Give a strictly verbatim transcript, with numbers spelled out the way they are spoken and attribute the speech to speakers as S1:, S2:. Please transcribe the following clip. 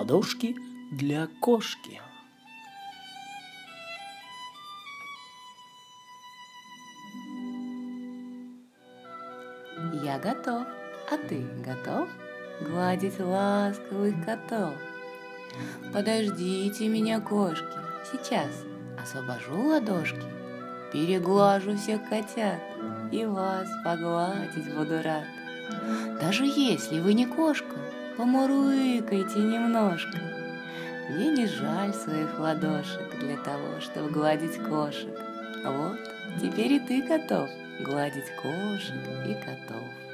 S1: ладошки для кошки.
S2: Я готов, а ты готов гладить ласковых котов? Подождите меня, кошки, сейчас освобожу ладошки, переглажу всех котят и вас погладить буду рад. Даже если вы не кошка, помурлыкайте немножко. Мне не жаль своих ладошек для того, чтобы гладить кошек. Вот, теперь и ты готов гладить кошек и котов.